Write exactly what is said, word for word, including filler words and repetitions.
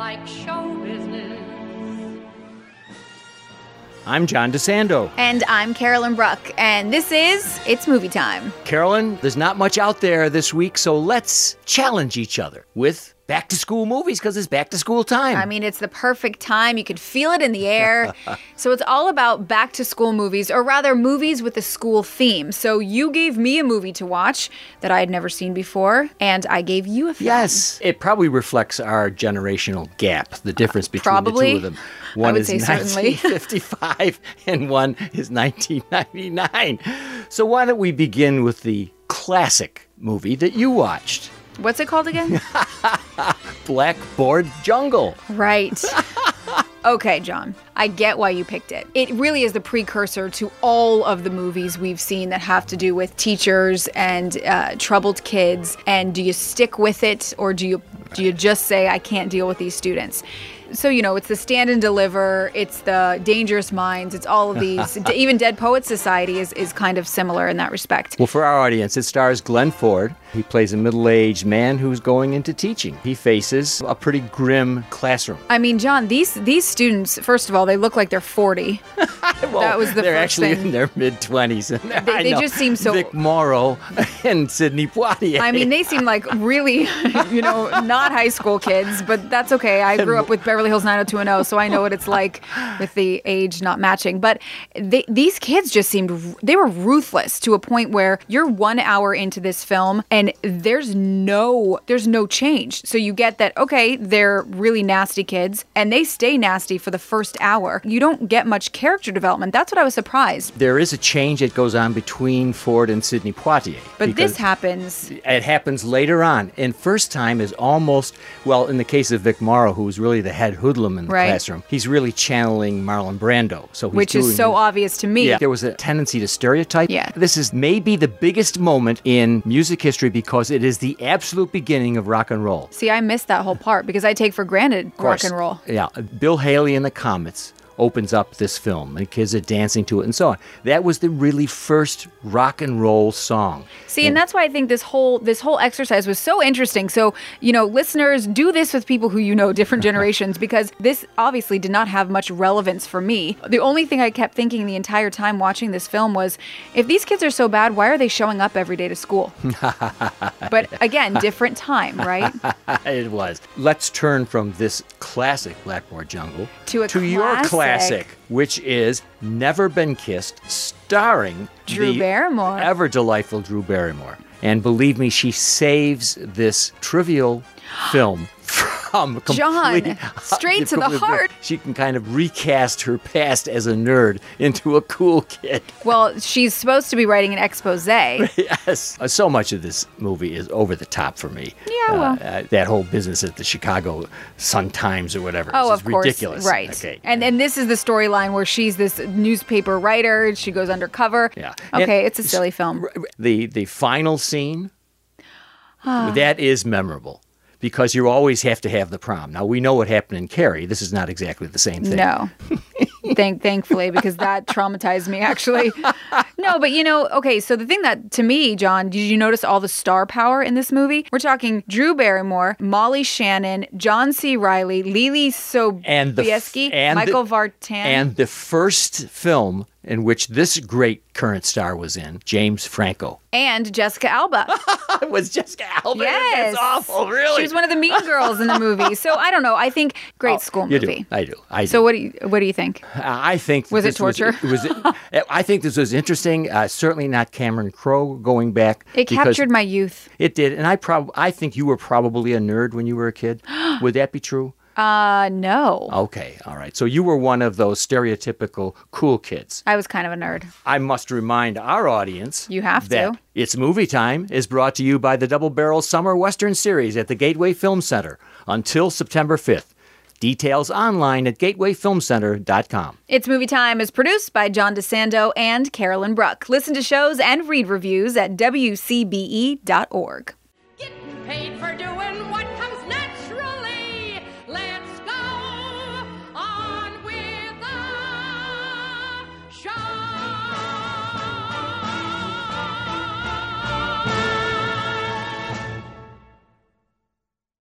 like show business. I'm John DeSando. And I'm Carolyn Bruck, and this is It's Movie Time. Carolyn, there's not much out there this week, so let's challenge each other with back-to-school movies, because it's back-to-school time. I mean, it's the perfect time. You can feel it in the air. So it's all about back-to-school movies, or rather, movies with a school theme. So you gave me a movie to watch that I had never seen before, and I gave you a film. Yes, it probably reflects our generational gap, the difference between Probably. the two of them. One I would is say certainly. nineteen fifty-five and one is nineteen ninety-nine. So why don't we begin with the classic movie that you watched? What's it called again? Blackboard Jungle. Right. Okay, John, I get why you picked it. It really is the precursor to all of the movies we've seen that have to do with teachers and uh, troubled kids. And do you stick with it, or do you do you just say, I can't deal with these students? So, you know, it's the Stand and Deliver, it's the Dangerous Minds, it's all of these. Even Dead Poets Society is, is kind of similar in that respect. Well, for our audience, it stars Glenn Ford. He plays a middle-aged man who's going into teaching. He faces a pretty grim classroom. I mean, John, these these students, first of all, they look like they're forty. Well, that was the they're first actually thing. in their mid-twenties. They, they just seem so... Vic Morrow and Sidney Poitier. I mean, they seem like really, you know, not high school kids, but that's okay. I grew up with Beverly Hills nine oh two one oh, so I know what it's like with the age not matching. But they, these kids just seemed, they were ruthless to a point where you're one hour into this film and there's no, there's no change. So you get that, okay, they're really nasty kids and they stay nasty for the first hour. You don't get much character development. That's what I was surprised. There is a change that goes on between Ford and Sidney Poitier. But this happens. It happens later on. And first time is almost, well, in the case of Vic Morrow, who's really the head hoodlum in the Right. classroom, he's really channeling Marlon Brando. So he's Which is doing so his- obvious to me. Yeah, there was a tendency to stereotype. Yeah. This is maybe the biggest moment in music history because it is the absolute beginning of rock and roll. See, I missed that whole part because I take for granted Of course. rock and roll. Yeah. Bill Haley and the Comets opens up this film, and kids are dancing to it and so on. That was the really first rock and roll song. See, and that's why I think this whole this whole exercise was so interesting. So, you know, listeners, do this with people who you know, different generations, because this obviously did not have much relevance for me. The only thing I kept thinking the entire time watching this film was, if these kids are so bad, why are they showing up every day to school? But again, different time, right? It was. Let's turn from this classic Blackboard Jungle To a to your classic. classic, which is Never Been Kissed, starring Drew the Barrymore. ever delightful Drew Barrymore. And believe me, she saves this trivial film from John, complete, straight to the heart. She can kind of recast her past as a nerd into a cool kid. Well, she's supposed to be writing an expose. Yes. Uh, So much of this movie is over the top for me. Yeah, well. Uh, uh, that whole business at the Chicago Sun-Times or whatever Oh, is of course. ridiculous. Right. Okay. And and this is the storyline where she's this newspaper writer. She goes undercover. Yeah. Okay, And it's a silly film. The, the final scene, that is memorable. Because you always have to have the prom. Now, we know what happened in Carrie. This is not exactly the same thing. No. Thank, thankfully, because that traumatized me, actually. No, but you know, okay, so the thing that, to me, John, did you notice all the star power in this movie? We're talking Drew Barrymore, Molly Shannon, John C. Reilly, Lily And the f- Sobieski, and Michael the, Vartan. And the first film in which this great current star was in, James Franco. and Jessica Alba. It was Jessica Alba. Yes. That's awful, really. She was one of the mean girls in the movie. So I don't know. I think great Oh, school you movie. do. I do. I do. So what do you what do you think? I think that Was it this torture? Was, it was I think this was interesting. Uh, certainly not Cameron Crowe going back. It because captured my youth. It did, and I prob I think you were probably a nerd when you were a kid. Would that be true? Uh, no. Okay, all right. So you were one of those stereotypical cool kids. I was kind of a nerd. I must remind our audience You have that to. It's Movie Time is brought to you by the Double Barrel Summer Western Series at the Gateway Film Center until September fifth. Details online at gateway film center dot com. It's Movie Time is produced by John DeSando and Carolyn Bruck. Listen to shows and read reviews at W C B E dot org.